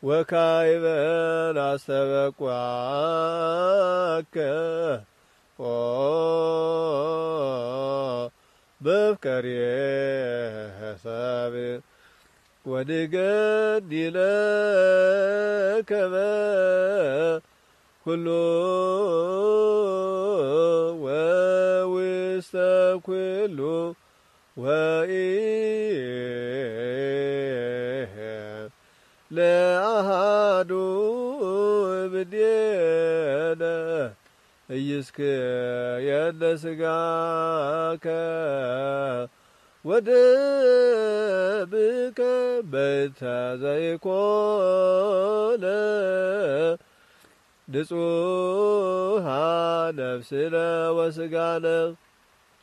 ወካዕበ ናስተበቁዐከ በፍቅሬየ ሰብእ ወንገኒ ለከ በኩሉ ወውስተ ኩሉ ለአሐዱ እምኔነ ኢይስክየነ ሥጋከ ወደምከ በእንተ ዘይኮነ ንጹሐ ነፍስነ ወሥጋነ